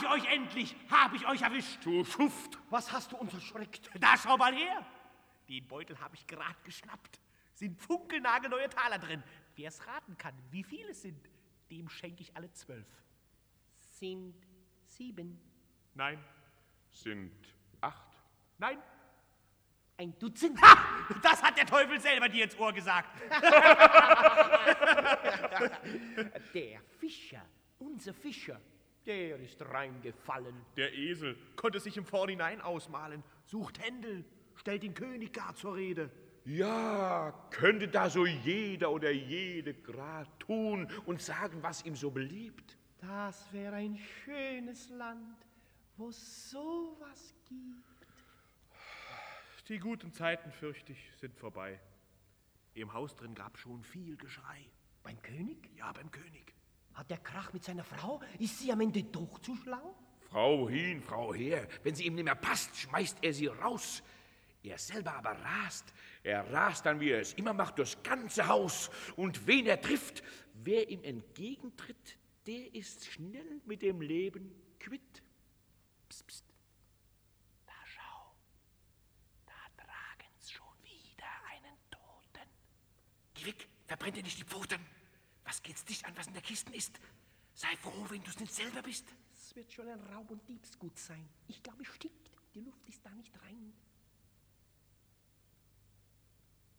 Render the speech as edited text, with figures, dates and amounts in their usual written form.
ich euch endlich! Hab ich euch erwischt! Du Schuft! Was hast du uns erschreckt? Da schau mal her! Den Beutel habe ich gerade geschnappt. Sind funkelnagelneue Taler drin. Wer es raten kann, wie viele es sind, dem schenke ich alle 12. Sind 7. Nein. Sind 8. Nein. Ein Dutzend. Ha! Das hat der Teufel selber dir ins Ohr gesagt. Der Fischer, unser Fischer, der ist reingefallen. Der Esel konnte sich im Vorhinein ausmalen, sucht Händel, stellt den König gar zur Rede. Ja, könnte da so jeder oder jede grad tun und sagen, was ihm so beliebt. Das wäre ein schönes Land, wo sowas gibt. Die guten Zeiten, fürchte ich, sind vorbei. Im Haus drin gab schon viel Geschrei. Beim König? Ja, beim König. Hat der Krach mit seiner Frau? Ist sie am Ende doch zu schlau? Frau hin, Frau her, wenn sie ihm nicht mehr passt, schmeißt er sie raus. Er selber aber rast. Er rast dann, wie er es immer macht, durchs ganze Haus. Und wen er trifft, wer ihm entgegentritt, der ist schnell mit dem Leben quitt. Psst, psst. Da schau. Da tragen's schon wieder einen Toten. Geh weg, verbrennt dir nicht die Pfoten. Was geht's dich an, was in der Kiste ist? Sei froh, wenn du's nicht selber bist. Es wird schon ein Raub- und Diebsgut sein. Ich glaube, es stinkt. Die Luft ist da nicht rein.